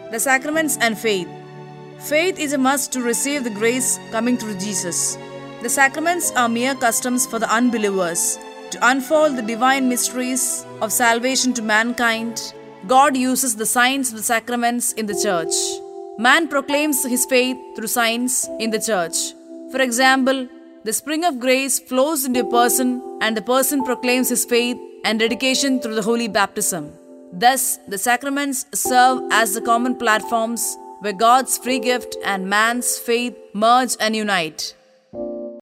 The sacraments and faith. Faith is a must to receive the grace coming through Jesus. The sacraments are mere customs for the unbelievers. To unfold the divine mysteries of salvation to mankind, God uses the signs of the sacraments in the church. Man proclaims his faith through signs in the church. For example, the spring of grace flows into a person and the person proclaims his faith and dedication through the holy baptism. Thus, the sacraments serve as the common platforms where God's free gift and man's faith merge and unite.